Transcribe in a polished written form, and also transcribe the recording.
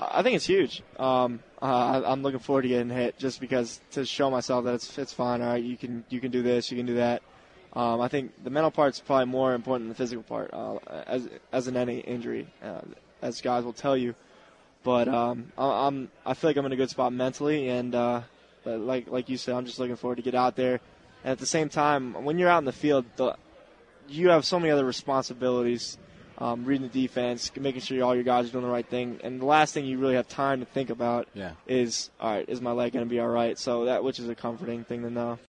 I think it's huge. I'm looking forward to getting hit just because to show myself that it's fine. All right, you can do this, you can do that. I think the mental part's probably more important than the physical part, as in any injury, as guys will tell you. But I feel like I'm in a good spot mentally, and like you said, I'm just looking forward to get out there. And at the same time, when you're out in the field, you have so many other responsibilities. Reading the defense, making sure all your guys are doing the right thing, and the last thing you really have time to think about is, all right, is my leg going to be all right? So which is a comforting thing to know.